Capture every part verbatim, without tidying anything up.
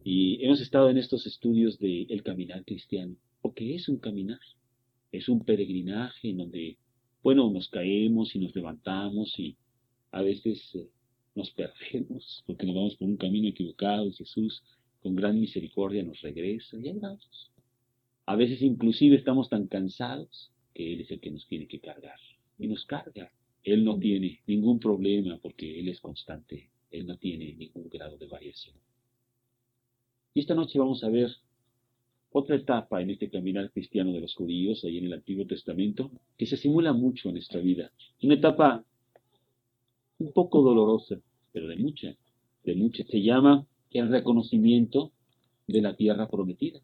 Y hemos estado en estos estudios de el caminar cristiano, porque es un caminar, es un peregrinaje en donde, bueno, nos caemos y nos levantamos y a veces eh, nos perdemos porque nos vamos por un camino equivocado y Jesús con gran misericordia nos regresa y ahí vamos. A veces inclusive estamos tan cansados que Él es el que nos tiene que cargar y nos carga. Él no tiene ningún problema porque Él es constante, Él no tiene ningún grado de variación. Y esta noche vamos a ver otra etapa en este caminar cristiano de los judíos, ahí en el Antiguo Testamento, que se simula mucho en nuestra vida. Una etapa un poco dolorosa, pero de mucha, de mucha. Se llama el reconocimiento de la tierra prometida.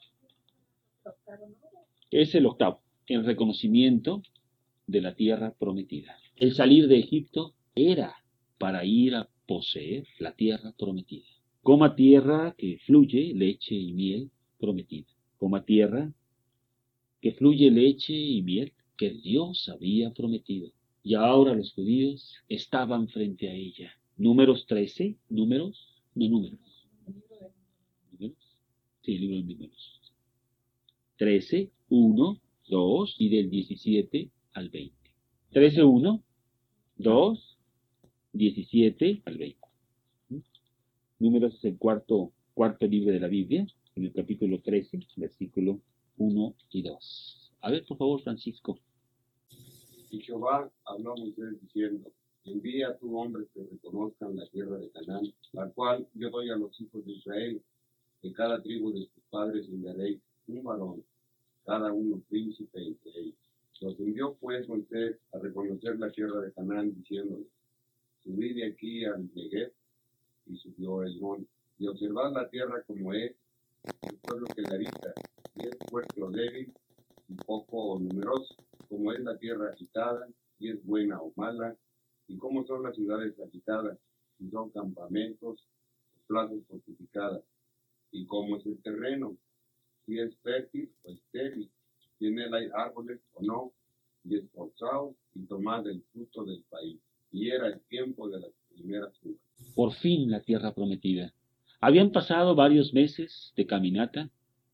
Es el octavo, el reconocimiento de la tierra prometida. El salir de Egipto era para ir a poseer la tierra prometida. Coma tierra que fluye leche y miel prometida. Coma tierra que fluye leche y miel que Dios había prometido. Y ahora los judíos estaban frente a ella. Números trece, números, no números. ¿Números? Sí, libro de números. trece, uno, dos y del diecisiete al veinte. trece, uno, dos, diecisiete al veinte. Números es el cuarto, cuarto libro de la Biblia, en el capítulo trece, versículo uno y dos. A ver, por favor, Francisco. Y Jehová habló a Moisés diciendo, envía a tu hombre que reconozcan la tierra de Canaán, la cual yo doy a los hijos de Israel. De cada tribu de sus padres enviaréis un varón, cada uno príncipe entre ellos. Los envió pues Moisés a reconocer la tierra de Canaán, diciéndoles, subid de aquí al Negev, y subió el monte, y observad la tierra como es, el pueblo que la habita, y es fuerte o débil, y poco o numeroso, como es la tierra agitada, si es buena o mala, y cómo son las ciudades agitadas, si son campamentos o plazas fortificadas, y cómo es el terreno, si es fértil o estéril, si en él hay árboles o no, y esforzaos y tomad el fruto del país. Y era el tiempo de las primeras uvas. Por fin la tierra prometida. Habían pasado varios meses de caminata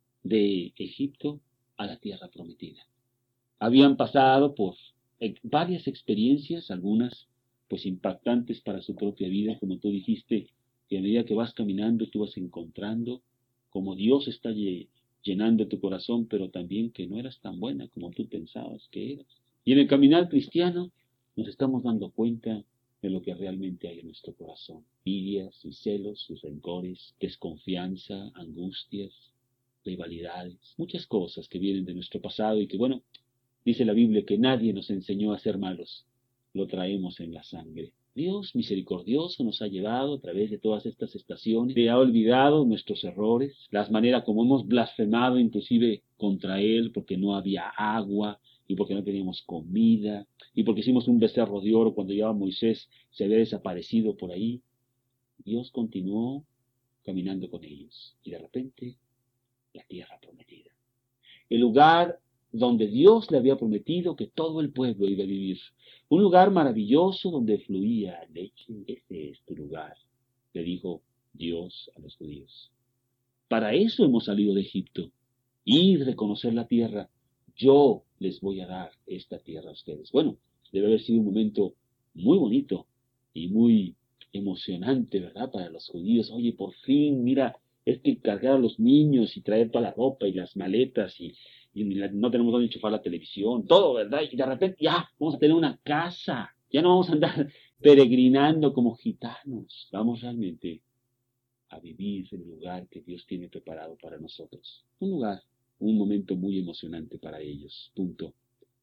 de Egipto a la tierra prometida. Habían pasado por varias experiencias, algunas pues impactantes para su propia vida, como tú dijiste, que a medida que vas caminando tú vas encontrando como Dios está llenando tu corazón, pero también que no eras tan buena como tú pensabas que eras. Y en el caminar cristiano nos estamos dando cuenta de lo que realmente hay en nuestro corazón. Envidias y celos y rencores, desconfianza, angustias, rivalidades, muchas cosas que vienen de nuestro pasado y que, bueno, dice la Biblia que nadie nos enseñó a ser malos, lo traemos en la sangre. Dios misericordioso nos ha llevado a través de todas estas estaciones, te ha olvidado nuestros errores, las maneras como hemos blasfemado inclusive contra Él porque no había agua y porque no teníamos comida y porque hicimos un becerro de oro cuando ya Moisés se había desaparecido por ahí. Dios continuó caminando con ellos y de repente la tierra prometida. El lugar donde Dios le había prometido que todo el pueblo iba a vivir. Un lugar maravilloso donde fluía leche. Ese es tu lugar, le dijo Dios a los judíos. Para eso hemos salido de Egipto. Ir a reconocer la tierra. Yo les voy a dar esta tierra a ustedes. Bueno, debe haber sido un momento muy bonito y muy emocionante, ¿verdad? Para los judíos. Oye, por fin, mira, es que cargar a los niños y traer toda la ropa y las maletas y, y no tenemos dónde enchufar la televisión, todo, ¿verdad? Y de repente ya vamos a tener una casa, ya no vamos a andar peregrinando como gitanos, vamos realmente a vivir en el lugar que Dios tiene preparado para nosotros. Un lugar, un momento muy emocionante para ellos, punto.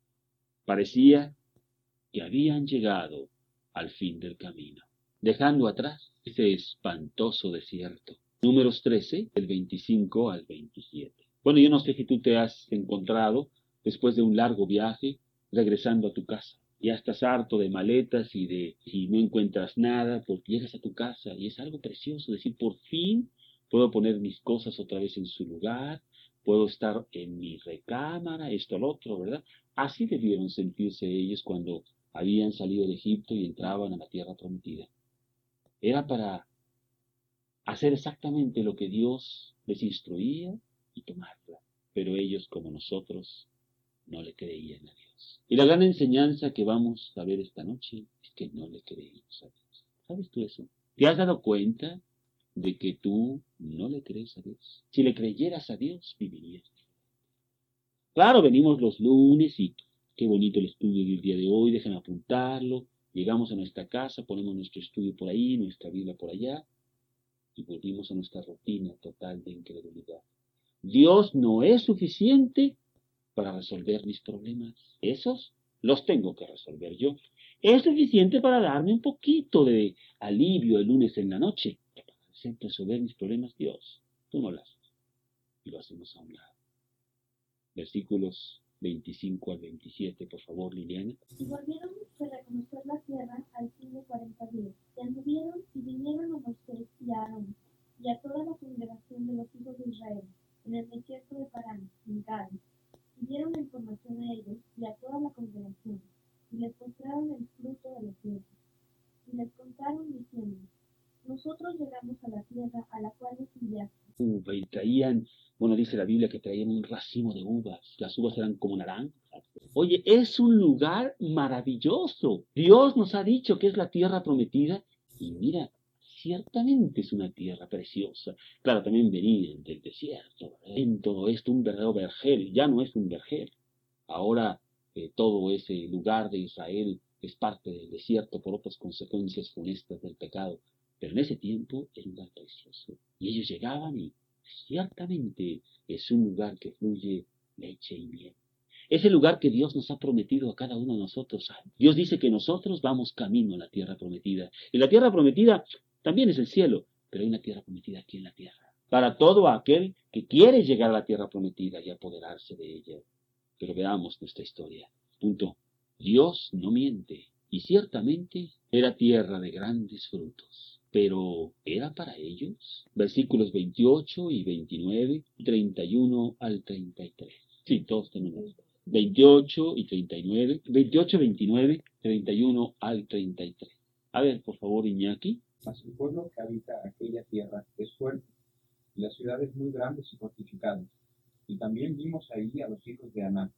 Parecía que habían llegado al fin del camino, dejando atrás ese espantoso desierto. Números trece, del veinticinco al veintisiete. Bueno, yo no sé si tú te has encontrado, después de un largo viaje, regresando a tu casa. Ya estás harto de maletas y de y no encuentras nada, porque llegas a tu casa y es algo precioso decir, por fin puedo poner mis cosas otra vez en su lugar, puedo estar en mi recámara, esto, lo otro, ¿verdad? Así debieron sentirse ellos cuando habían salido de Egipto y entraban a la tierra prometida. Era para hacer exactamente lo que Dios les instruía y tomarla. Pero ellos, como nosotros, no le creían a Dios. Y la gran enseñanza que vamos a ver esta noche es que no le creímos a Dios. ¿Sabes tú eso? ¿Te has dado cuenta de que tú no le crees a Dios? Si le creyeras a Dios, vivirías. Claro, venimos los lunes y qué bonito el estudio del día de hoy, déjenme apuntarlo. Llegamos a nuestra casa, ponemos nuestro estudio por ahí, nuestra Biblia por allá, y volvimos a nuestra rutina total de incredulidad. Dios no es suficiente para resolver mis problemas. Esos los tengo que resolver yo. Es suficiente para darme un poquito de alivio el lunes en la noche. Para resolver mis problemas, Dios, tú no lo haces. Y lo hacemos a un lado. Versículos veinticinco al veintisiete, por favor, Liliana. Y volvieron de reconocer la tierra al fin de cuarenta días. Y anduvieron y vinieron a Moisés y a Aarón, y a toda la congregación de los hijos de Israel, en el desierto de Parán, en Cádiz. Y dieron la información a ellos y a toda la congregación, y les mostraron el fruto de la tierra. Y les contaron diciendo, nosotros llegamos a la tierra a la cual nos enviaste. Uva, y traían, bueno, dice la Biblia que traían un racimo de uvas. Las uvas eran como naranjas. Oye, es un lugar maravilloso. Dios nos ha dicho que es la tierra prometida. Y mira, ciertamente es una tierra preciosa. Claro, también venían del desierto. En todo esto, un verdadero vergel. Ya no es un vergel. Ahora eh, todo ese lugar de Israel es parte del desierto por otras consecuencias funestas del pecado. Pero en ese tiempo era un lugar precioso. Y ellos llegaban y ciertamente es un lugar que fluye leche y miel. Es el lugar que Dios nos ha prometido a cada uno de nosotros. Dios dice que nosotros vamos camino a la tierra prometida. Y la tierra prometida también es el cielo, pero hay una tierra prometida aquí en la tierra. Para todo aquel que quiere llegar a la tierra prometida y apoderarse de ella. Pero veamos nuestra historia. Punto. Dios no miente. Y ciertamente era tierra de grandes frutos. Pero ¿era para ellos? Versículos veintiocho y veintinueve, treinta y uno al treinta y tres. Sí, todos tenemos. veintiocho y treinta y nueve, veintiocho, veintinueve, treinta y uno al treinta y tres. A ver, por favor, Iñaki. Mas el pueblo que habita aquella tierra es fuerte, y las ciudades muy grandes y fortificadas. Y también vimos ahí a los hijos de Anak.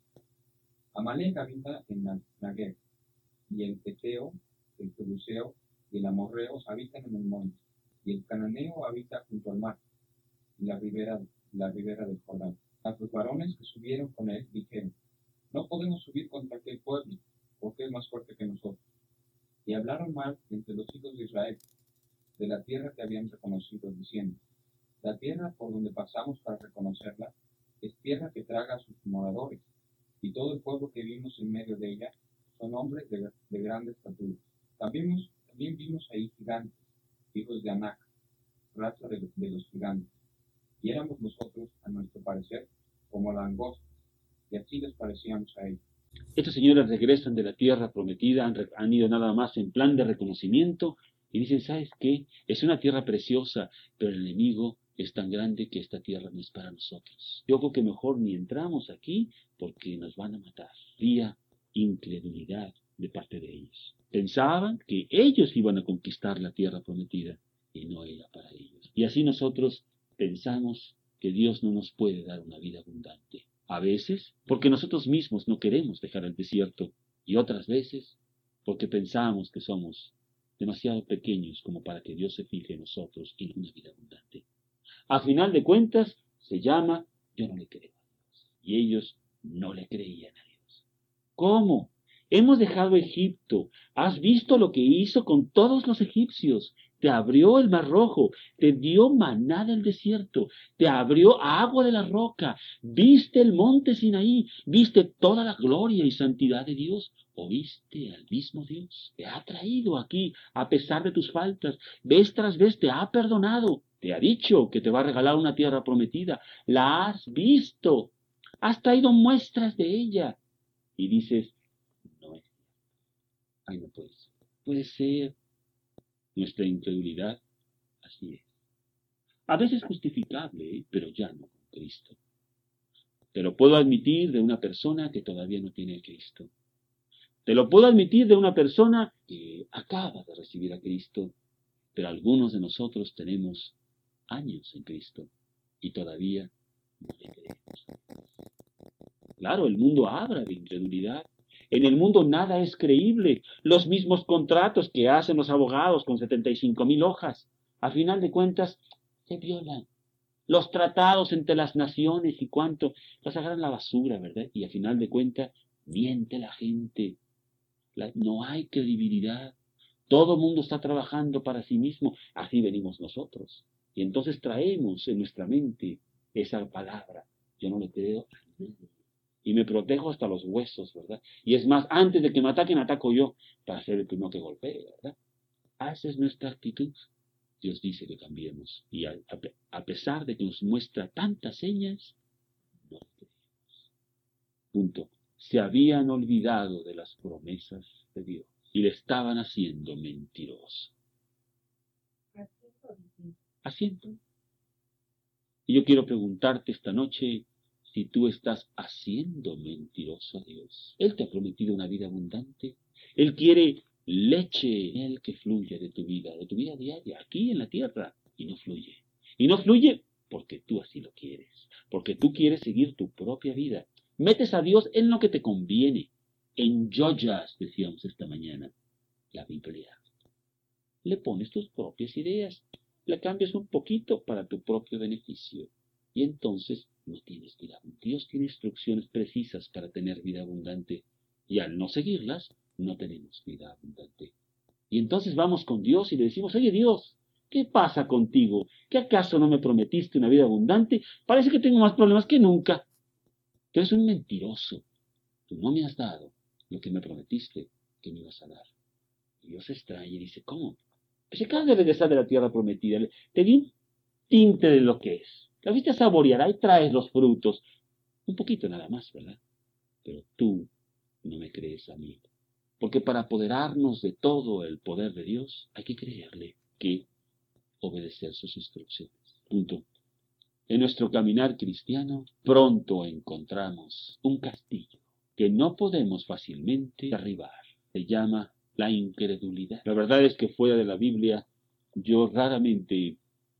Amalek habita en Negev, y el Eteo, el Jebuseo y el Amorreo habitan en el monte, y el Cananeo habita junto al mar, y la ribera, la ribera del Jordán. A los varones que subieron con él dijeron, no podemos subir contra aquel pueblo, porque es más fuerte que nosotros. Y hablaron mal entre los hijos de Israel, de la tierra que habían reconocido, diciendo, la tierra por donde pasamos para reconocerla, es tierra que traga a sus moradores, y todo el pueblo que vimos en medio de ella son hombres de, de grande estatura. También, también vimos ahí gigantes, hijos de Anak, raza de, de los gigantes, y éramos nosotros, a nuestro parecer, como langostas, y así les parecíamos a ellos. Estos señores regresan de la tierra prometida, han, han ido nada más en plan de reconocimiento, y dicen, ¿sabes qué? Es una tierra preciosa, pero el enemigo es tan grande que esta tierra no es para nosotros. Yo creo que mejor ni entramos aquí porque nos van a matar. Había incredulidad de parte de ellos. Pensaban que ellos iban a conquistar la tierra prometida y no era para ellos. Y así nosotros pensamos que Dios no nos puede dar una vida abundante. A veces porque nosotros mismos no queremos dejar el desierto y otras veces porque pensamos que somos demasiado pequeños como para que Dios se fije en nosotros y en una vida abundante. A final de cuentas, se llama, yo no le creo a Dios. Y ellos no le creían a Dios. ¿Cómo? Hemos dejado Egipto. ¿Has visto lo que hizo con todos los egipcios? Te abrió el mar rojo, te dio maná del desierto, te abrió agua de la roca, viste el monte Sinaí, viste toda la gloria y santidad de Dios. ¿Oíste al mismo Dios? Te ha traído aquí a pesar de tus faltas, vez tras vez te ha perdonado. Te ha dicho que te va a regalar una tierra prometida. La has visto. Has traído muestras de ella. Y dices, no es cierto. Ay, no puede ser. Puede ser. Nuestra incredulidad, así es. A veces justificable, ¿eh? Pero ya no con Cristo. Te lo puedo admitir de una persona que todavía no tiene a Cristo. Te lo puedo admitir de una persona que acaba de recibir a Cristo. Pero algunos de nosotros tenemos años en Cristo y todavía no le creemos. Claro, el mundo habla de incredulidad. En el mundo nada es creíble. Los mismos contratos que hacen los abogados con setenta y cinco mil hojas, a final de cuentas, se violan. Los tratados entre las naciones y cuánto, los agarran a la basura, ¿verdad? Y a final de cuentas, miente la gente. La, no hay credibilidad. Todo el mundo está trabajando para sí mismo. Así venimos nosotros. Y entonces traemos en nuestra mente esa palabra. Yo no le creo a nadie. Y me protejo hasta los huesos, ¿verdad? Y es más, antes de que me ataquen, ataco yo para ser el primero que golpee, ¿verdad? Esa es nuestra actitud. Dios dice que cambiemos. Y a, a, a pesar de que nos muestra tantas señas, no creemos. Punto. Se habían olvidado de las promesas de Dios y le estaban haciendo mentiroso. Haciendo. Y yo quiero preguntarte esta noche si tú estás haciendo mentiroso a Dios. Él te ha prometido una vida abundante. Él quiere leche en él que fluya de tu vida, de tu vida diaria, aquí en la tierra, y no fluye. Y no fluye porque tú así lo quieres, porque tú quieres seguir tu propia vida. Metes a Dios en lo que te conviene. Enjoyas, decíamos esta mañana, la Biblia. Le pones tus propias ideas, le cambias un poquito para tu propio beneficio. Y entonces no tienes vida. Dios tiene instrucciones precisas para tener vida abundante. Y al no seguirlas, no tenemos vida abundante. Y entonces vamos con Dios y le decimos, oye Dios, ¿qué pasa contigo? ¿Qué acaso no me prometiste una vida abundante? Parece que tengo más problemas que nunca. Tú eres un mentiroso. Tú no me has dado lo que me prometiste que me ibas a dar. Y Dios se extraña y dice, ¿cómo? Pues acabas de regresar de la tierra prometida. Te di un tinte de lo que es. La fuiste a saborear, ahí traes los frutos. Un poquito nada más, ¿verdad? Pero tú no me crees a mí. Porque para apoderarnos de todo el poder de Dios, hay que creerle, que obedecer sus instrucciones. Punto. En nuestro caminar cristiano, pronto encontramos un castillo que no podemos fácilmente derribar. Se llama la incredulidad. La verdad es que fuera de la Biblia, yo raramente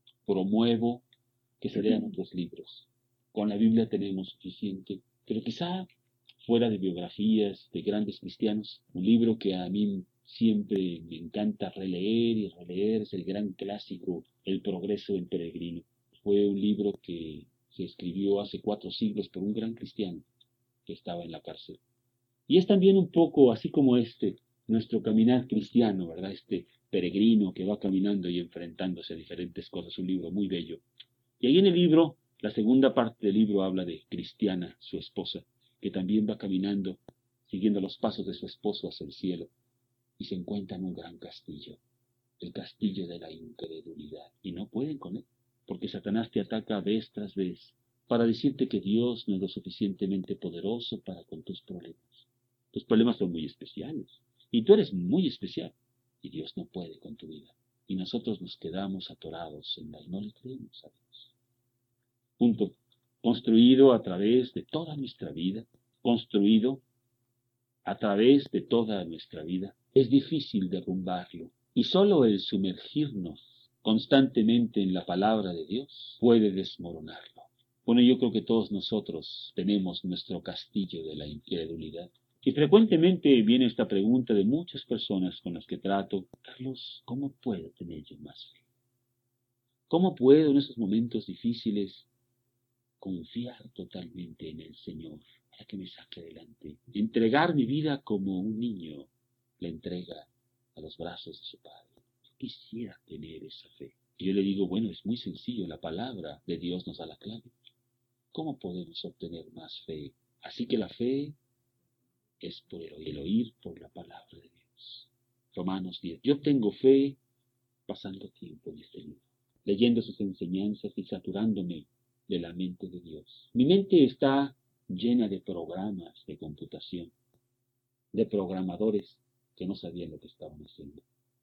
promuevo que se lean otros libros. Con la Biblia tenemos suficiente, pero quizá fuera de biografías de grandes cristianos, un libro que a mí siempre me encanta releer y releer es el gran clásico El progreso en peregrino. Fue un libro que se escribió hace cuatro siglos por un gran cristiano que estaba en la cárcel. Y es también un poco así como este, nuestro caminar cristiano, ¿verdad? Este peregrino que va caminando y enfrentándose a diferentes cosas, un libro muy bello. Y ahí en el libro, la segunda parte del libro habla de Cristiana, su esposa, que también va caminando, siguiendo los pasos de su esposo hacia el cielo, y se encuentra en un gran castillo, el castillo de la incredulidad, y no pueden con él, porque Satanás te ataca vez tras vez, para decirte que Dios no es lo suficientemente poderoso para con tus problemas. Tus problemas son muy especiales, y tú eres muy especial, y Dios no puede con tu vida, y nosotros nos quedamos atorados en la y no le creemos a Dios. Punto. Construido a través de toda nuestra vida, construido a través de toda nuestra vida, es difícil derrumbarlo. Y solo el sumergirnos constantemente en la palabra de Dios puede desmoronarlo. Bueno, yo creo que todos nosotros tenemos nuestro castillo de la incredulidad. Y frecuentemente viene esta pregunta de muchas personas con las que trato, Carlos, ¿cómo puedo tener yo más fe? ¿Cómo puedo en esos momentos difíciles confiar totalmente en el Señor para que me saque adelante? Entregar mi vida como un niño le entrega a los brazos de su padre. Yo quisiera tener esa fe. Y yo le digo, bueno, es muy sencillo, la palabra de Dios nos da la clave. ¿Cómo podemos obtener más fe? Así que la fe es por el oír, el oír por la palabra de Dios. Romanos diez. Yo tengo fe pasando tiempo en este libro, leyendo sus enseñanzas y saturándome de la mente de Dios. Mi mente está llena de programas de computación, de programadores que no sabían lo que estaban haciendo.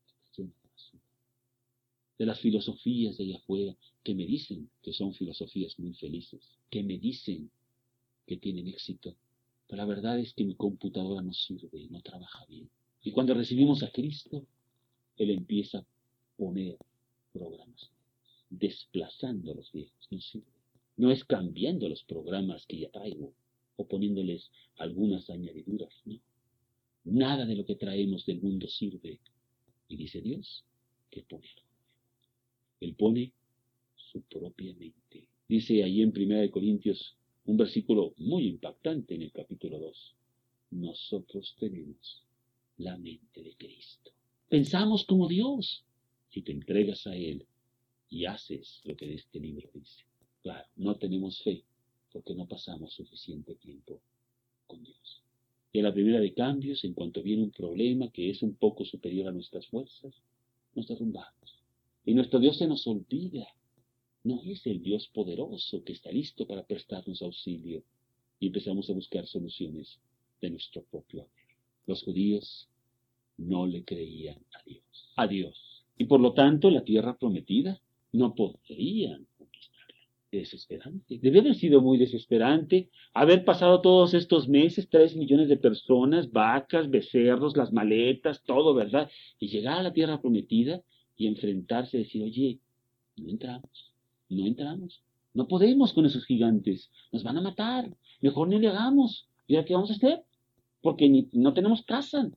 De las filosofías de allá afuera que me dicen que son filosofías muy felices, que me dicen que tienen éxito, pero la verdad es que mi computadora no sirve y no trabaja bien. Y cuando recibimos a Cristo, Él empieza a poner programas. desplazando a los viejos, no sirve. No es cambiando los programas que ya traigo o poniéndoles algunas añadiduras, no. Nada de lo que traemos del mundo sirve. Y dice Dios que pone algo nuevo. Él pone su propia mente. Dice ahí en primera de Corintios un versículo muy impactante en el capítulo dos. Nosotros tenemos la mente de Cristo. Pensamos como Dios si te entregas a Él y haces lo que este libro dice. Claro, no tenemos fe porque no pasamos suficiente tiempo con Dios. Y a la primera de cambios, en cuanto viene un problema que es un poco superior a nuestras fuerzas, nos derrumbamos. Y nuestro Dios se nos olvida. No es el Dios poderoso que está listo para prestarnos auxilio. Y empezamos a buscar soluciones de nuestro propio haber. Los judíos no le creían a Dios. A Dios. Y por lo tanto, la tierra prometida no podrían conquistarla. Desesperante. Debe haber sido muy desesperante haber pasado todos estos meses, tres millones de personas, vacas, becerros, las maletas, todo, ¿verdad? Y llegar a la tierra prometida y enfrentarse y decir, oye, no entramos, no entramos, no podemos con esos gigantes, nos van a matar, mejor no le hagamos. ¿Y ahora qué vamos a hacer? Porque ni, no tenemos casa.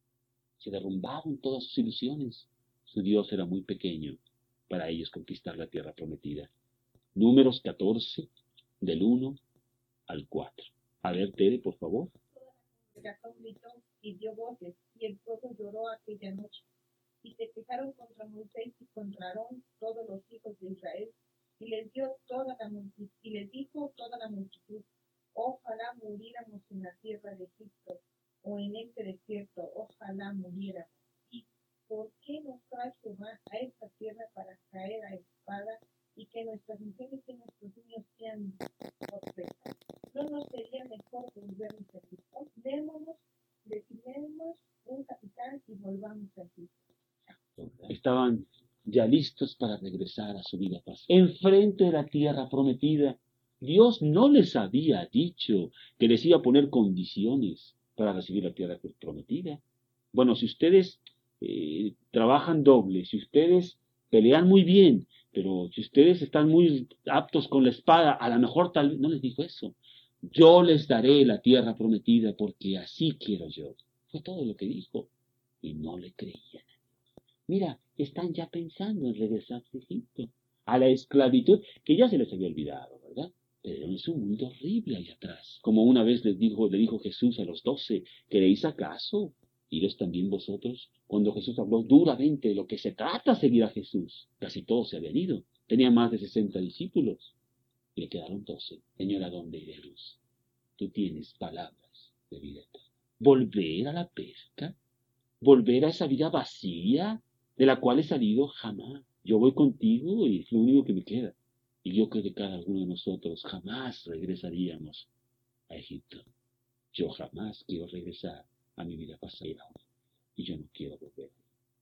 Se derrumbaron todas sus ilusiones. Su Dios era muy pequeño para ellos conquistar la tierra prometida. Números catorce, del uno al cuatro. A ver, Tere, por favor. Toda la congregación gritó y dio voces, y el pueblo lloró aquella noche. Y se quejaron contra Moisés y contra Aarón todos los hijos de Israel, y les dio toda la multitud, y les dijo toda la multitud, ojalá muriéramos en la tierra de Egipto, o en este desierto, ojalá muriéramos. ¿Y por qué nos trae Jehová a esta tierra para caer a espada, y que nuestras mujeres y nuestros niños sean sorpresas? ¿No nos sería mejor volvernos a Egipto? Démonos, designemos un capitán y volvamos a Egipto. Estaban ya listos para regresar a su vida pasada. Enfrente de la tierra prometida, Dios no les había dicho que les iba a poner condiciones para recibir la tierra prometida. Bueno, si ustedes eh, trabajan doble, si ustedes pelean muy bien, pero si ustedes están muy aptos con la espada, a lo mejor tal vez no les dijo eso. Yo les daré la tierra prometida porque así quiero yo. Fue todo lo que dijo. Y no le creían. Mira, están ya pensando en regresar a Egipto, a la esclavitud, que ya se les había olvidado, ¿verdad? Pero es un mundo horrible allá atrás. Como una vez les dijo, le dijo Jesús a los doce, ¿queréis acaso iros también vosotros? Cuando Jesús habló duramente de lo que se trata seguir a Jesús, casi todos se habían ido. Tenía más de sesenta discípulos. Y le quedaron doce. Señor, ¿a dónde iremos? Tú tienes palabras de vida eterna. ¿Volver a la pesca? ¿Volver a esa vida vacía de la cual he salido? Jamás. Yo voy contigo y es lo único que me queda. Y yo creo que cada uno de nosotros jamás regresaríamos a Egipto. Yo jamás quiero regresar a mi vida pasada. Y yo no quiero volver.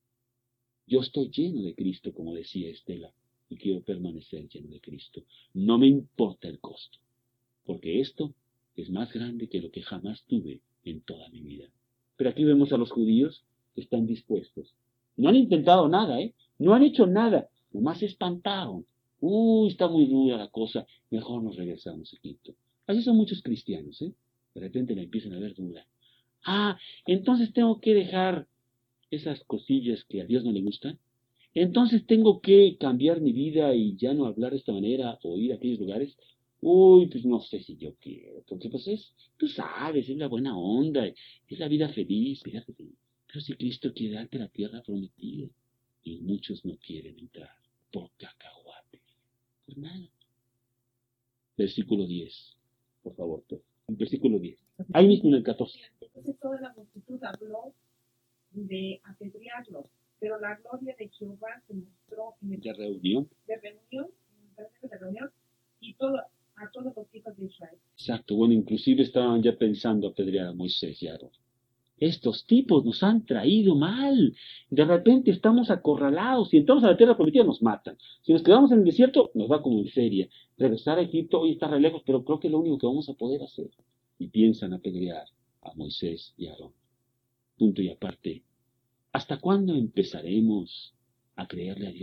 Yo estoy lleno de Cristo, como decía Estela, y quiero permanecer lleno de Cristo. No me importa el costo, porque esto es más grande que lo que jamás tuve en toda mi vida. Pero aquí vemos a los judíos que están dispuestos. No han intentado nada, ¿eh? No han hecho nada. Nomás se espantaron. Uy, está muy dura la cosa. Mejor nos regresamos a Egipto. Así son muchos cristianos, ¿eh? De repente la empiezan a ver dura. Ah, entonces tengo que dejar esas cosillas que a Dios no le gustan. Entonces tengo que cambiar mi vida y ya no hablar de esta manera o ir a aquellos lugares. Uy, pues no sé si yo quiero, porque pues es, tú sabes, es la buena onda, es la vida feliz, fíjate. Pero si Cristo quiere darte la tierra prometida, y muchos no quieren entrar por cacahuates, por nada. Versículo diez, por favor, versículo diez. Ahí mismo en el catorce. Entonces toda la multitud habló de apedrearlos, pero la gloria de Jehová se mostró en el De reunión. de reunión, de reunión y todo, a todos los hijos de Israel. Exacto, bueno, inclusive estaban ya pensando apedrear a Moisés y a Aarón. Estos tipos nos han traído mal. De repente estamos acorralados. Si entramos a la tierra prometida nos matan. Si nos quedamos en el desierto nos va como en feria. Regresar a Egipto hoy está re lejos, pero creo que es lo único que vamos a poder hacer. Y piensan apedrear a Moisés y a Aarón. Punto y aparte. ¿Hasta cuándo empezaremos a creerle a Dios?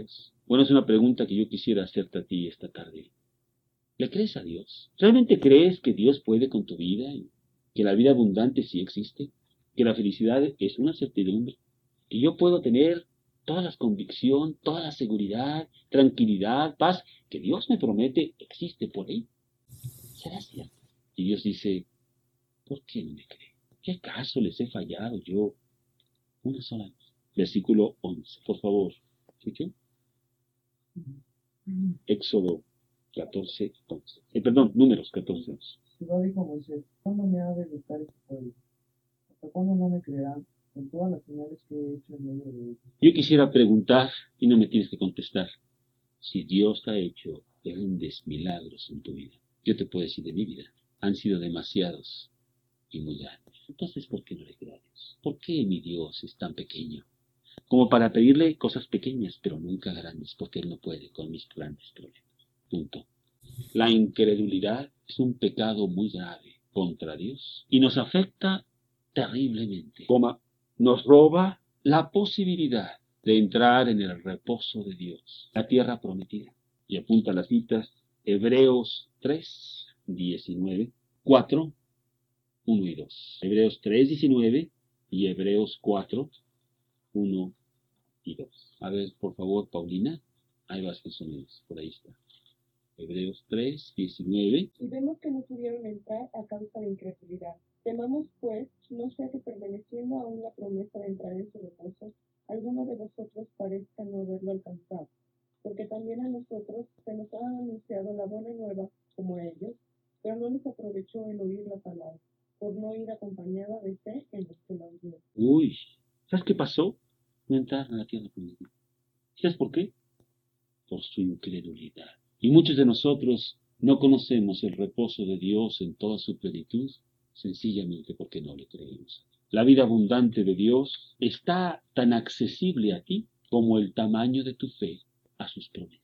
Bueno, es una pregunta que yo quisiera hacerte a ti esta tarde. ¿Le crees a Dios? ¿Realmente crees que Dios puede con tu vida? Y que la vida abundante sí existe, que la felicidad es una certidumbre, que yo puedo tener toda la convicción, toda la seguridad, tranquilidad, paz, que Dios me promete existe por ahí. ¿Será cierto? Y Dios dice, ¿por qué no me creen? ¿Qué acaso les he fallado yo una sola vez? Versículo once, por favor. ¿Escuchó? Éxodo catorce, once. Eh, perdón, Números catorce, once. Jehová dijo a Moisés, ¿cuándo me ha de gustar este pueblo? ¿Hasta cuándo no me creerán con todas las señales que he hecho en medio de ellos? Yo quisiera preguntar, y no me tienes que contestar, si Dios ha hecho grandes milagros en tu vida. Yo te puedo decir de mi vida, han sido demasiados y muy grandes. Entonces, ¿por qué no le creo a Dios? ¿Por qué mi Dios es tan pequeño? Como para pedirle cosas pequeñas, pero nunca grandes, porque Él no puede con mis grandes problemas. Punto. La incredulidad es un pecado muy grave contra Dios y nos afecta terriblemente. Como nos roba la posibilidad de entrar en el reposo de Dios, la tierra prometida. Y apunta las citas, Hebreos tres, diecinueve, cuatro, uno y dos. Hebreos tres, diecinueve y Hebreos cuatro, uno y dos. A ver, por favor, Paulina. Ahí vas con sonidos, por ahí está. Hebreos tres, diecinueve. Y vemos que no pudieron entrar a causa de incredulidad. Temamos, pues, no sea que permaneciendo aún la promesa de entrar en su reposo, alguno de vosotros parezca no haberlo alcanzado. Porque también a nosotros se nos ha anunciado la buena nueva como a ellos, pero no les aprovechó el oír la palabra, por no ir acompañada de fe en los que la oyeron. Uy, ¿sabes qué pasó? No entraron a la tierra prometida. ¿Sabes por qué? Por su incredulidad. Y muchos de nosotros no conocemos el reposo de Dios en toda su plenitud, sencillamente porque no le creemos. La vida abundante de Dios está tan accesible a ti como el tamaño de tu fe a sus promesas.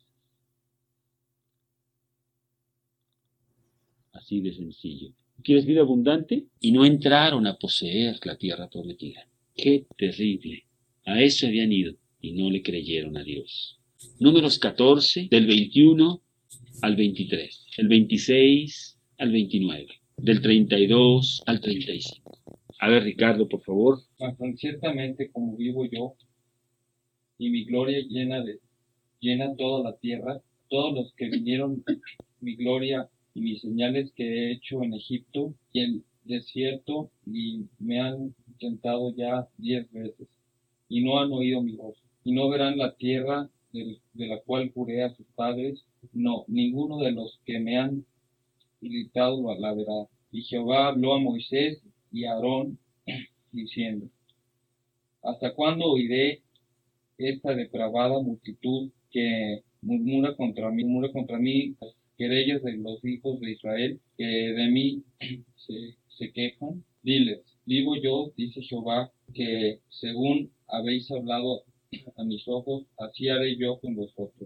Así de sencillo. ¿Quieres vida abundante? Y no entraron a poseer la tierra prometida. ¡Qué terrible! A eso habían ido y no le creyeron a Dios. Números catorce, del veintiuno al veintitrés, el veintiséis al veintinueve, del treinta y dos al treinta y cinco. A ver, Ricardo, por favor. Mas tan ciertamente como vivo yo, y mi gloria llena de llena toda la tierra, todos los que vinieron mi gloria y mis señales que he hecho en Egipto y en desierto, y me han tentado ya diez veces, y no han oído mi voz, y no verán la tierra de, de la cual juré a sus padres, no, ninguno de los que me han irritado la verá. Y Jehová habló a Moisés y a Aarón, diciendo, ¿hasta cuándo oiré esta depravada multitud que murmura contra mí, murmura contra mí, querellas de los hijos de Israel, que de mí se, se quejan? Diles, vivo yo, dice Jehová, que según habéis hablado a mis ojos, así haré yo con vosotros.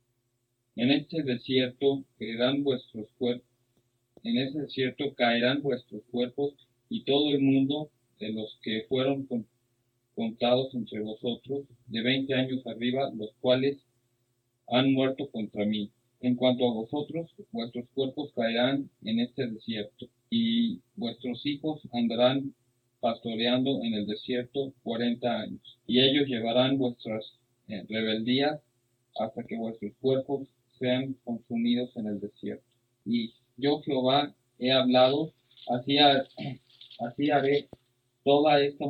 En este desierto caerán vuestros cuerpos, en ese desierto caerán vuestros cuerpos, y todo el mundo de los que fueron con, contados entre vosotros, de veinte años arriba, los cuales han muerto contra mí. En cuanto a vosotros, vuestros cuerpos caerán en este desierto, y vuestros hijos andarán pastoreando en el desierto cuarenta años, y ellos llevarán vuestras eh, rebeldías hasta que vuestros cuerpos sean consumidos en el desierto. Y yo, Jehová, he hablado, así, ha, así haré toda esta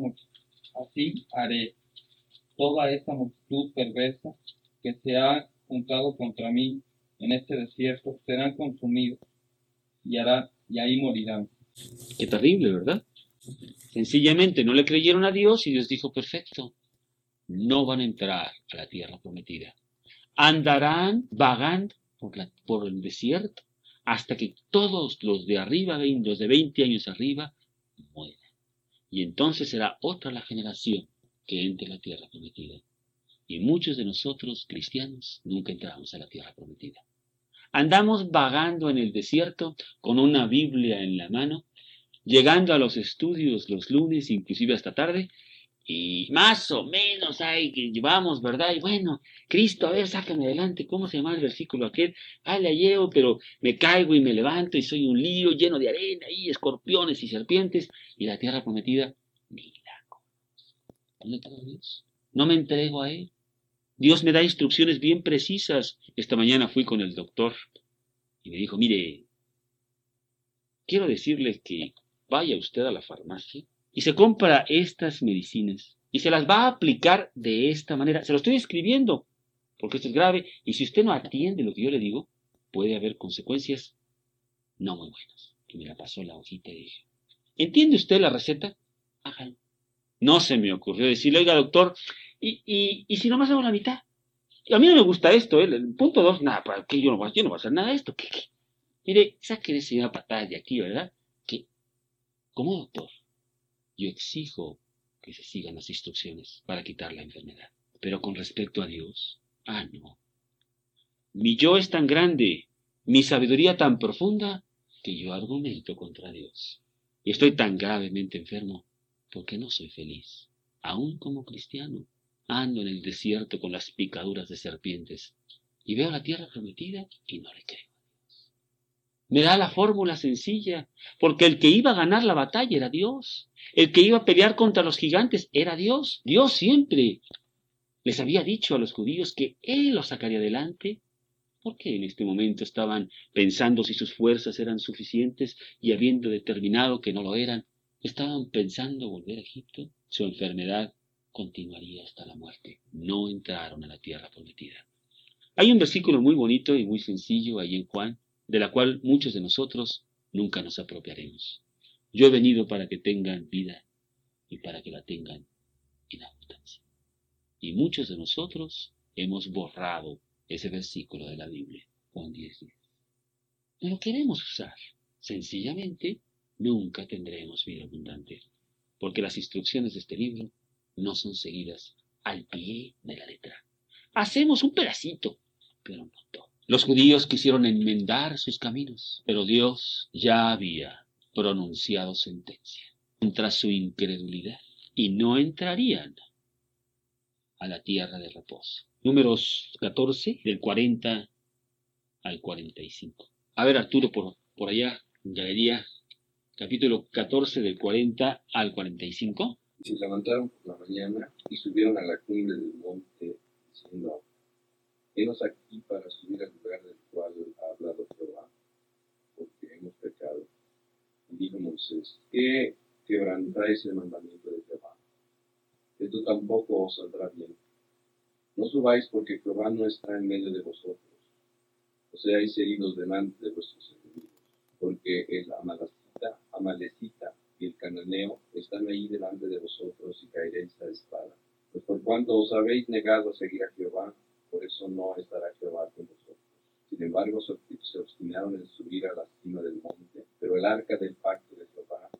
así haré toda esta multitud perversa que se ha juntado contra mí en este desierto, serán consumidos y, hará, y ahí morirán. Qué terrible, ¿verdad? Sencillamente no le creyeron a Dios y Dios dijo, perfecto, no van a entrar a la tierra prometida. Andarán vagando por, la, por el desierto hasta que todos los de arriba, los de veinte años arriba, mueran. Y entonces será otra la generación que entre a la tierra prometida. Y muchos de nosotros, cristianos, nunca entramos a la tierra prometida. Andamos vagando en el desierto con una Biblia en la mano, llegando a los estudios los lunes, inclusive hasta tarde, Y más o menos ahí que llevamos, ¿verdad? Y bueno, Cristo, a ver, sácame adelante. ¿Cómo se llama el versículo aquel? Ah, la llevo, pero me caigo y me levanto y soy un lío lleno de arena y escorpiones y serpientes. Y la tierra prometida, ni la conozco. ¿Dónde está Dios? No me entrego a Él. Dios me da instrucciones bien precisas. Esta mañana fui con el doctor y me dijo, mire, quiero decirle que vaya usted a la farmacia y se compra estas medicinas y se las va a aplicar de esta manera. Se lo estoy escribiendo porque esto es grave y si usted no atiende lo que yo le digo, puede haber consecuencias no muy buenas. Y me la pasó la hojita y dije, ¿entiende usted la receta? Hágalo. No se me ocurrió decirle, oiga doctor, y, y, y si nomás hago la mitad. Y a mí no me gusta esto, ¿eh? El punto dos, nada, ¿para qué? Yo no, voy, yo no voy a hacer nada de esto. ¿Qué, qué? Mire, sáquenle señora patada de aquí, ¿verdad? Que, como doctor, yo exijo que se sigan las instrucciones para quitar la enfermedad. Pero con respecto a Dios, ah, no. Mi yo es tan grande, mi sabiduría tan profunda, que yo argumento contra Dios. Y estoy tan gravemente enfermo porque no soy feliz. Aún como cristiano, ando en el desierto con las picaduras de serpientes y veo la tierra prometida y no le creo. Me da la fórmula sencilla, porque el que iba a ganar la batalla era Dios. El que iba a pelear contra los gigantes era Dios. Dios siempre les había dicho a los judíos que Él los sacaría adelante. ¿Por qué en este momento estaban pensando si sus fuerzas eran suficientes y habiendo determinado que no lo eran, estaban pensando volver a Egipto? Su enfermedad continuaría hasta la muerte. No entraron a la tierra prometida. Hay un versículo muy bonito y muy sencillo ahí en Juan, de la cual muchos de nosotros nunca nos apropiaremos. Yo he venido para que tengan vida y para que la tengan en abundancia. Y muchos de nosotros hemos borrado ese versículo de la Biblia, Juan diez diez. No lo queremos usar. Sencillamente, nunca tendremos vida abundante, porque las instrucciones de este libro no son seguidas al pie de la letra. Hacemos un pedacito, pero no todo. Los judíos quisieron enmendar sus caminos, pero Dios ya había pronunciado sentencia contra su incredulidad y no entrarían a la tierra de reposo. Números catorce, del cuarenta al cuarenta y cinco. A ver, Arturo, por, por allá, en galería, capítulo catorce, del cuarenta al cuarenta y cinco. Se levantaron por la mañana y subieron a la cumbre del monte, diciendo, henos aquí para subir al lugar del cual ha hablado Jehová, porque hemos pecado. Y dijo Moisés, ¿qué quebrantáis el mandamiento de Jehová? Esto tampoco os saldrá bien. No subáis porque Jehová no está en medio de vosotros. O seáis heridos delante de vuestros enemigos, porque el Amalacita, Amalecita y el Cananeo están ahí delante de vosotros y caeréis a espada. Pues por cuanto os habéis negado a seguir a Jehová, por eso no estará Jehová con vosotros. Sin embargo, se obstinaron en subir a la cima del monte, pero el arca del pacto de Jehová,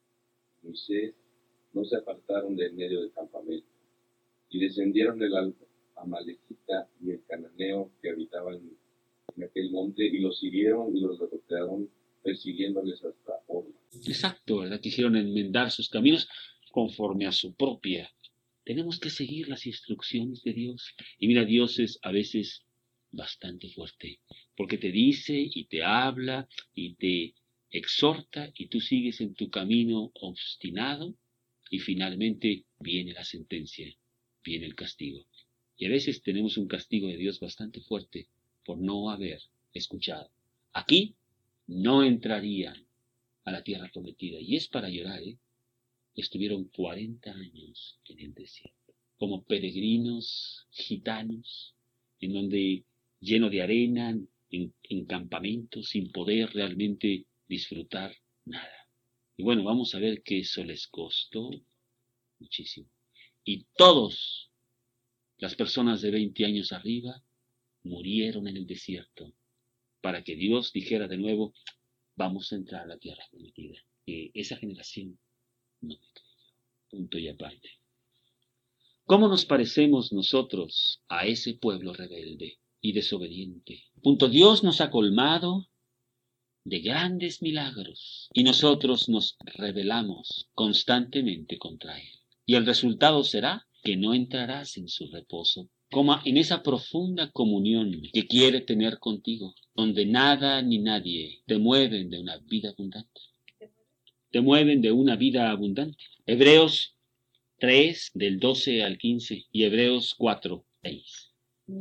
Moisés, no se apartaron del medio del campamento, y descendieron el Amalecita y el Cananeo que habitaban en aquel monte, y los siguieron y los derrotaron, persiguiéndoles hasta Horma. Exacto, ¿verdad? Quisieron enmendar sus caminos conforme a su propia. Tenemos que seguir las instrucciones de Dios. Y mira, Dios es a veces bastante fuerte, porque te dice y te habla y te exhorta y tú sigues en tu camino obstinado y finalmente viene la sentencia, viene el castigo. Y a veces tenemos un castigo de Dios bastante fuerte por no haber escuchado. Aquí no entrarían a la tierra prometida. Y es para llorar, ¿eh? Estuvieron cuarenta años en el desierto, como peregrinos gitanos, en donde lleno de arena, en, en campamentos, sin poder realmente disfrutar nada. Y bueno, vamos a ver que eso les costó muchísimo. Y todos, las personas de veinte años arriba, murieron en el desierto, para que Dios dijera de nuevo, vamos a entrar a la tierra prometida. Que esa generación no me creyó. Punto y aparte. ¿Cómo nos parecemos nosotros a ese pueblo rebelde y desobediente? Punto. Dios nos ha colmado de grandes milagros y nosotros nos rebelamos constantemente contra Él. y el resultado será que no entrarás en su reposo, como en esa profunda comunión que quiere tener contigo, donde nada ni nadie te mueven de una vida abundante. Te mueven de una vida abundante. Hebreos tres, del doce al quince, y Hebreos cuatro, seis.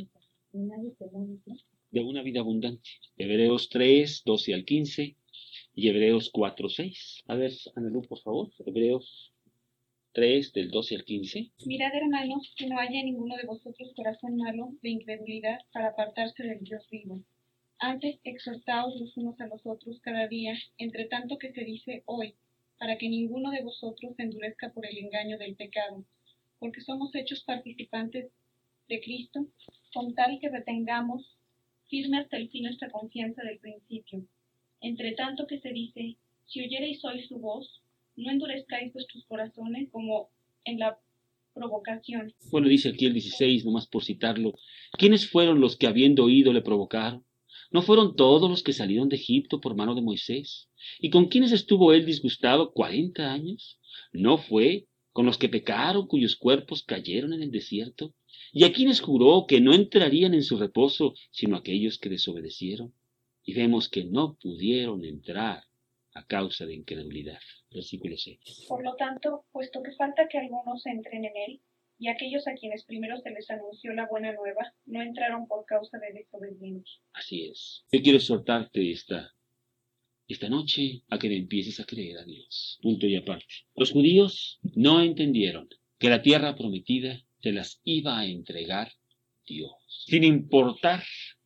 De una vida abundante. Hebreos tres, doce al quince, y Hebreos cuatro, seis. A ver, Ana, por favor. Hebreos tres, del doce al quince. Mirad, hermanos, que no haya en ninguno de vosotros corazón malo de incredulidad para apartarse del Dios vivo. Antes, exhortaos los unos a los otros cada día, entre tanto que se dice hoy, para que ninguno de vosotros se endurezca por el engaño del pecado, porque somos hechos participantes de Cristo, con tal que retengamos firme hasta el fin nuestra confianza del principio. Entre tanto que se dice, si oyereis hoy su voz, no endurezcáis vuestros corazones como en la provocación. Bueno, dice aquí el dieciséis, nomás por citarlo. ¿Quiénes fueron los que habiendo oído le provocaron? ¿No fueron todos los que salieron de Egipto por mano de Moisés? ¿Y con quiénes estuvo él disgustado cuarenta años? ¿No fue con los que pecaron, cuyos cuerpos cayeron en el desierto? ¿Y a quienes juró que no entrarían en su reposo, sino aquellos que desobedecieron? Y vemos que no pudieron entrar a causa de incredulidad. Versículo seis. Por lo tanto, puesto que falta que algunos entren en él, y aquellos a quienes primero se les anunció la buena nueva, no entraron por causa de desobediencia. Así es. Yo quiero exhortarte esta, esta noche a que le empieces a creer a Dios. Punto y aparte. Los judíos no entendieron que la tierra prometida se las iba a entregar Dios, sin importar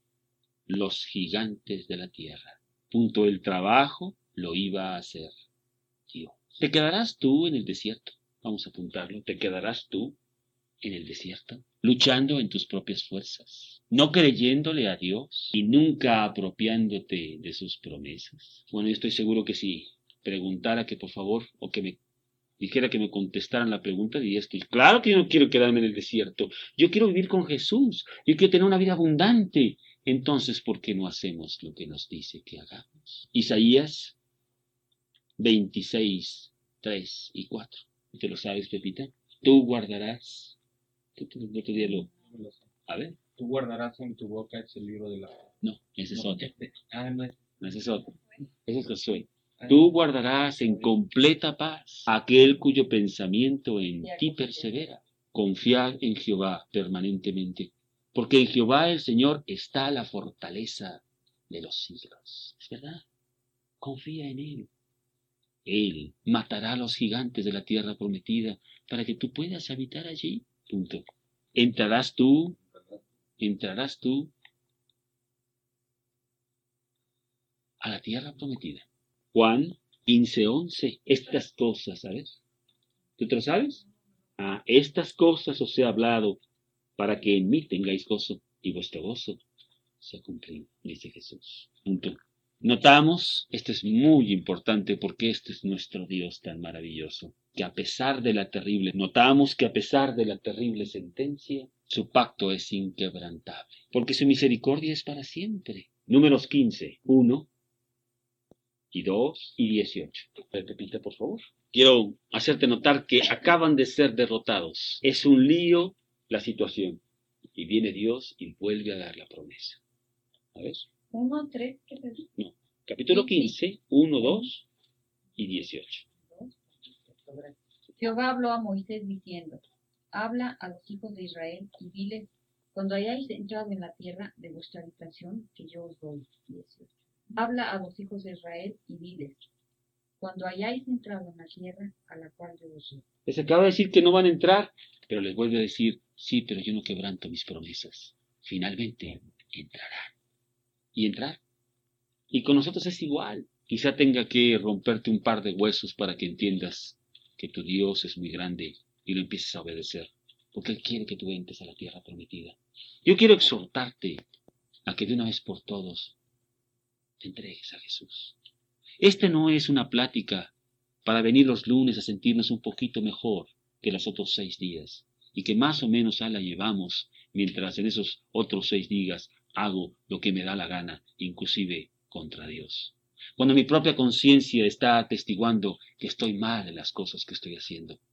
los gigantes de la tierra. Punto. El trabajo lo iba a hacer Dios. ¿Te quedarás tú en el desierto? Vamos a apuntarlo. ¿Te quedarás tú en el desierto, luchando en tus propias fuerzas, no creyéndole a Dios y nunca apropiándote de sus promesas? Bueno, yo estoy seguro que si preguntara que por favor, o que me dijera que me contestaran la pregunta, diría esto: claro que yo no quiero quedarme en el desierto, yo quiero vivir con Jesús, yo quiero tener una vida abundante. Entonces, ¿por qué no hacemos lo que nos dice que hagamos? Isaías veintiséis, tres y cuatro. ¿Te lo sabes, Pepita? Tú guardarás. No te di lo. A ver. Tú guardarás en tu boca ese libro de la... No, ese es No, otro. este- Ah, no es... No, ese es otro. Ese es Josué. ah, Tú guardarás en completa paz a aquel cuyo pensamiento en ti persevera. Confiad en Jehová permanentemente, porque en Jehová el Señor está la fortaleza de los siglos. ¿Es verdad? Confía en Él. Él matará a los gigantes de la tierra prometida para que tú puedas habitar allí. Punto. Entrarás tú, entrarás tú a la tierra prometida. Juan quince, once. Estas cosas, ¿sabes? ¿Tú te lo sabes? Ah, estas cosas os he hablado para que en mí tengáis gozo y vuestro gozo sea cumplido, dice Jesús. Punto. Notamos, esto es muy importante porque este es nuestro Dios tan maravilloso, que a pesar de la terrible, notamos que a pesar de la terrible sentencia, su pacto es inquebrantable, porque su misericordia es para siempre. Números quince, uno y dos y dieciocho. Repita, por favor. Quiero hacerte notar que acaban de ser derrotados. Es un lío la situación. Y viene Dios y vuelve a dar la promesa. ¿A ver? Uno, tres, ¿qué te dice? No. Capítulo quince, uno, dos y dieciocho. Jehová habló a Moisés diciendo: habla a los hijos de Israel y diles: cuando hayáis entrado en la tierra de vuestra habitación que yo os doy. dieciocho. Habla a los hijos de Israel y diles: cuando hayáis entrado en la tierra a la cual yo os doy. Les acaba de decir que no van a entrar, pero les vuelve a decir: sí, pero yo no quebranto mis promesas. Finalmente entrarán. Y entrar. Y con nosotros es igual. Quizá tenga que romperte un par de huesos para que entiendas que tu Dios es muy grande y lo empieces a obedecer, porque Él quiere que tú entres a la tierra prometida. Yo quiero exhortarte a que de una vez por todos te entregues a Jesús. Este no es una plática para venir los lunes a sentirnos un poquito mejor que los otros seis días y que más o menos a la llevamos mientras en esos otros seis días hago lo que me da la gana, inclusive contra Dios. Cuando mi propia conciencia está atestiguando que estoy mal en las cosas que estoy haciendo.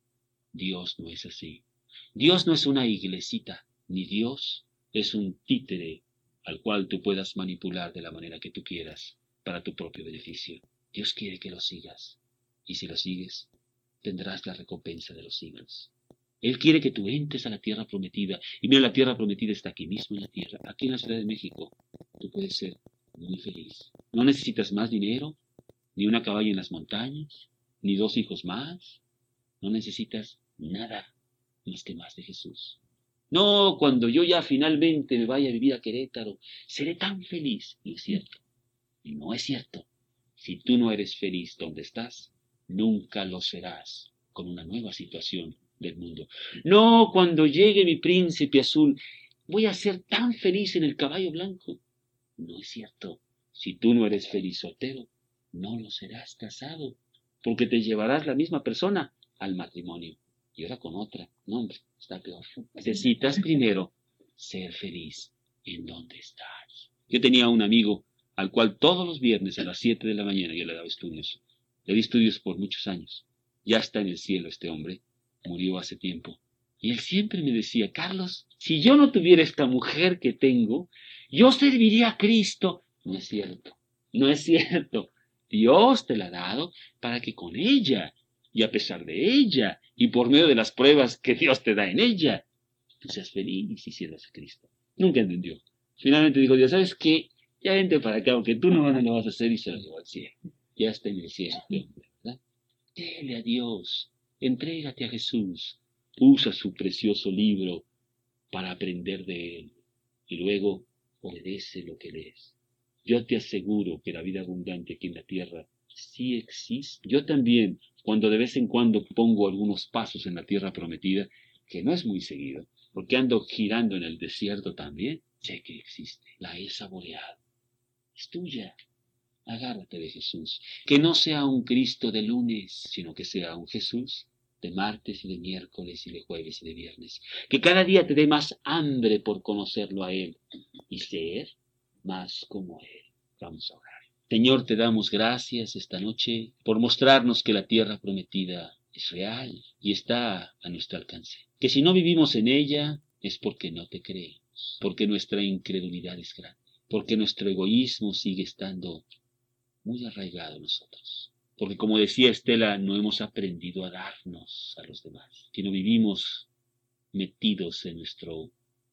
Dios no es así. Dios no es una iglesita, ni Dios es un títere al cual tú puedas manipular de la manera que tú quieras para tu propio beneficio. Dios quiere que lo sigas, y si lo sigues, tendrás la recompensa de los siglos. Él quiere que tú entres a la tierra prometida, y mira, la tierra prometida está aquí mismo en la tierra, aquí en la Ciudad de México. Tú puedes ser muy feliz. No necesitas más dinero, ni una cabaña en las montañas, ni dos hijos más. No necesitas nada más que más de Jesús. No, cuando yo ya finalmente me vaya a vivir a Querétaro, seré tan feliz. Y es cierto. Y no es cierto. Si tú no eres feliz donde estás, nunca lo serás con una nueva situación del mundo. No, cuando llegue mi príncipe azul, voy a ser tan feliz en el caballo blanco. No es cierto. Si tú no eres feliz soltero, no lo serás casado, porque te llevarás la misma persona al matrimonio. Y ahora con otra. No, hombre, está peor. Necesitas primero ser feliz en donde estás. Yo tenía un amigo al cual todos los viernes a las siete de la mañana yo le daba estudios. Le di estudios por muchos años. Ya está en el cielo este hombre. Murió hace tiempo. Y él siempre me decía, Carlos, si yo no tuviera esta mujer que tengo, yo serviría a Cristo. No es cierto. No es cierto. Dios te la ha dado para que con ella, y a pesar de ella, y por medio de las pruebas que Dios te da en ella, tú seas feliz y sirvas a Cristo. Nunca entendió. Finalmente dijo Dios, ¿sabes qué? Ya vente para acá, aunque tú no lo vas a hacer, y se lo llevó al cielo. Ya está en el cielo, ¿verdad? Dele a Dios, entrégate a Jesús, usa su precioso libro para aprender de él, y luego obedece lo que lees. Yo te aseguro que la vida abundante aquí en la tierra sí existe. Yo también, cuando de vez en cuando pongo algunos pasos en la tierra prometida, que no es muy seguido, porque ando girando en el desierto también, sé que existe. La he saboreado. Es tuya. Agárrate de Jesús. Que no sea un Cristo de lunes, sino que sea un Jesús de martes y de miércoles y de jueves y de viernes. Que cada día te dé más hambre por conocerlo a Él y ser más como Él. Vamos a orar. Señor, te damos gracias esta noche por mostrarnos que la tierra prometida es real y está a nuestro alcance. Que si no vivimos en ella es porque no te creemos, porque nuestra incredulidad es grande, porque nuestro egoísmo sigue estando muy arraigado en nosotros. Porque como decía Estela, no hemos aprendido a darnos a los demás, sino vivimos metidos en nuestro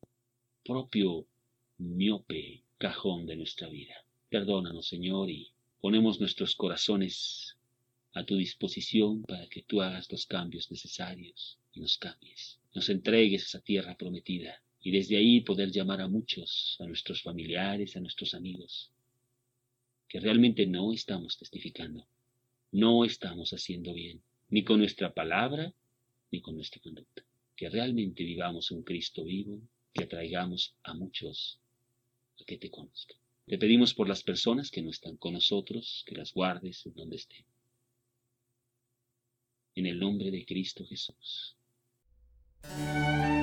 propio miope cajón de nuestra vida. Perdónanos, Señor, y ponemos nuestros corazones a tu disposición para que tú hagas los cambios necesarios y nos cambies. Nos entregues esa tierra prometida y desde ahí poder llamar a muchos, a nuestros familiares, a nuestros amigos, que realmente no estamos testificando, no estamos haciendo bien, ni con nuestra palabra, ni con nuestra conducta. Que realmente vivamos un Cristo vivo, que atraigamos a muchos a que te conozcan. Te pedimos por las personas que no están con nosotros, que las guardes en donde estén. En el nombre de Cristo Jesús.